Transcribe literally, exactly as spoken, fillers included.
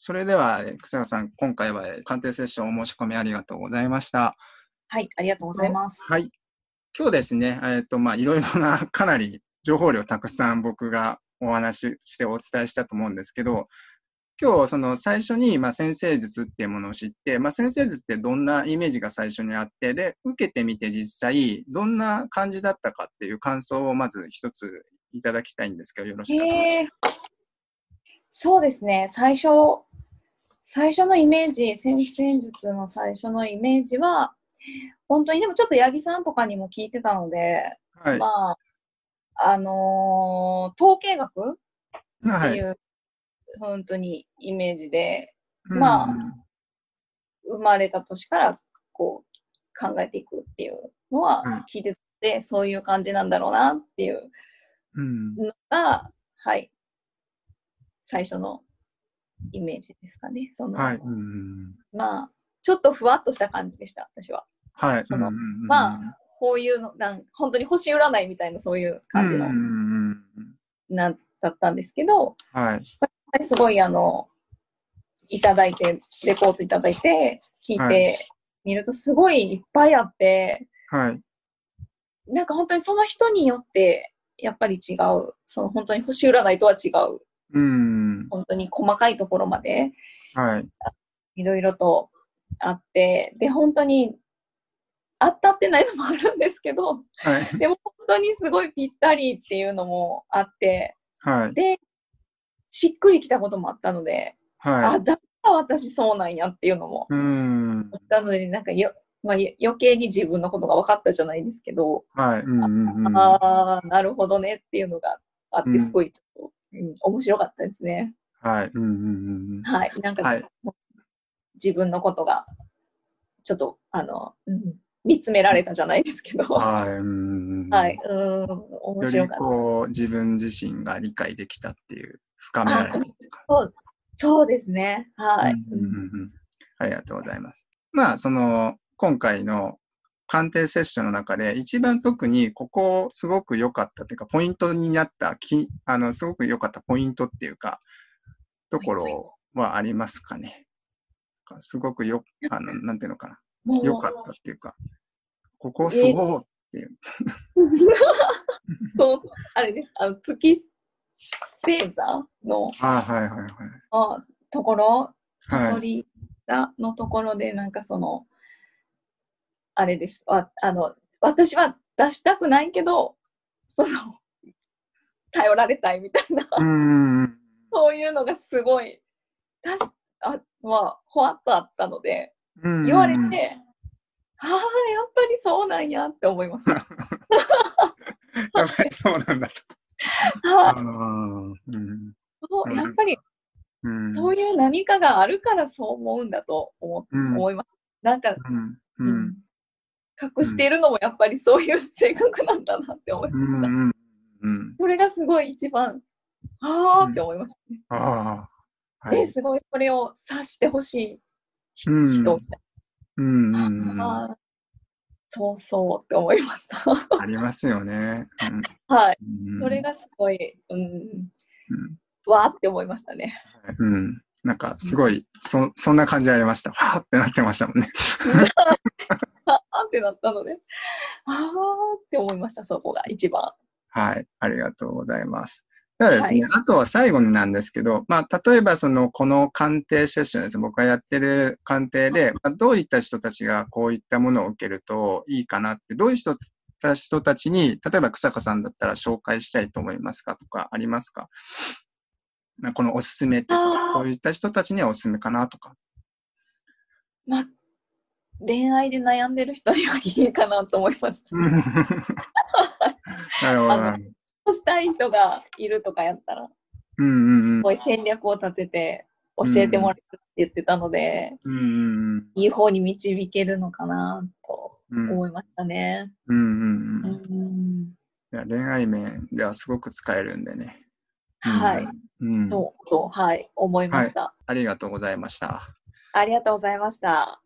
それでは、草谷さん、今回は鑑定セッションお申し込みありがとうございました。 はい、ありがとうございます。 はい。今日ですね、えっと、まあ、いろいろな、かなり情報量たくさん僕がお話ししてお伝えしたと思うんですけど、今日、その最初に、まあ、先生術っていうものを知って、まあ、先生術ってどんなイメージが最初にあって、で、受けてみて実際、どんな感じだったかっていう感想をまず一ついただきたいんですけど、よろしかったでしょうか。 えー、そうですね、最初、最初のイメージ、先生術の最初のイメージは、本当にでもちょっと八木さんとかにも聞いてたので、 はい。 まあ、あのー統計学ってはい。 いう、本当にイメージで、 うまあ、 ん。 生まれた年からこう考えていくっていうのははい。 聞いてて、そういう感じなんだろうなっていううん。 のが、はい、最初のイメージですかね。その、 はい。うん。 まあ、ちょっとふわっとした感じでした、私は。 はい。うん。うその、まあ、 ん。 こういうの、なん本当に星占いみたいなそういううん。 感じの、 うん。 なんだったんですけど、 はい。 すごいあの、いただいて、レポートいただいて、聞いはい。 てみるとすごいいっぱいあって、 はい。 なんか本当にその人によって、やっぱり違う。その本当に星占いとは違う。 うん。 本当に細かいところまで、 はい。 いろいろとあって、で、本当に当たってないのもあるんですけど、 はい。 でも本当にすごいぴったりっていうのもあって、 はい。 で、しっくりきたこともあったので、あ、 はい。 だから私そうなんやっていうのもうん。 あったので、なんかよ、まあ、余計に自分のことが分かったじゃないですけど、 はい。うん。うん。 ああ、なるほどねっていうのがあって、すうん。 ごいちょっと、うん、面白かったですね。 はい。うん。うん。うん。 はい。なんか、 はい。 自分のことが、ちょっと、あの、うん、見つめられたじゃないですけど、 はい。うはい。 ん。 うん、面より白かった。 こう、自分自身が理解できたっていう、深めらあ、 れたっていうか。 そう、そうですね。 うん。 はい。うん、 うん。うん。ありがとうございます。まあ、その、今回の鑑定セッションの中で、一番特にここすごく良かったっていうか、ポイントになった、き、あの、すごく良かったポイントっていうか、ところはありますかね。すごくよ、あの、なんていうのかな。良かもったっていうか、ここう、えそうっていう。 と、あれです。あの、月星座の、 ああ、はいはいはい。 あところ、サはい。 ソリ座のところで、なんかその、あれです。ああの、私は出したくないけど、その、頼られたいみたいな、 うーん。 そういうのがすごい、たしあまあ、ほわっとあったので、 うー言われん。 て、ああ、やっぱりそうなんやって思いました。 やっぱりそうなんだと。ああ、 はい。 うん。 そう、やっなんか、 ぱり、 うん。 そういう何かがあるからそう思うんだと思うん。 思います。なんか、 うん。ううん、 ん。 隠しているのもやっぱりそういう性格なんだなって思いうました。 ん。うん。 それがすごい一番、ああって思いましたね。 ああ、はえ、 い。 すごいそれを察してほしいうん。 人みたいうん。 な。 うん。 ああ、そうそうって思いました。 ありますよね。うん。 はい。 うん。 それがすごい、うん、 うん。 わーって思いましたね。 うん。なんか、 うん、 すごい、そ、そんな感じありました。はーってなってましたもんね。 あーってなったので、あーって思いました、そこが一番。 はい。ありがとうございます。ではですね、 はい。 あとは最後になんですけど、まあ、例えばその、この鑑定セッションですね、僕がやってる鑑定で、まあ、どういった人たちがこういったものを受けるといいかなって、どういう人た人たちに、例えば草加さんだったら紹介したいと思いますかとかありますか？このおすすめっていうか、こうああ、 いった人たちにはおすすめかなとか。 まあ、恋愛で悩んでる人にはいいかなと思いました。 なるほど、 あの、 なるほど。 そうしたい人がいるとかやったら、 うんうんうん。 すごい戦略を立てて教うんうん。 えてもらえるって言ってたので、 うんうんうん。 いい方に導けるのかなとうん思いましたね。 うんうんううん。 ん、 いや、恋愛面ではすごく使えるんでね。うん。 はい。 うん。 そう、と、はい、思いまはい。 した。 ありがとうございました。 ありがとうございました。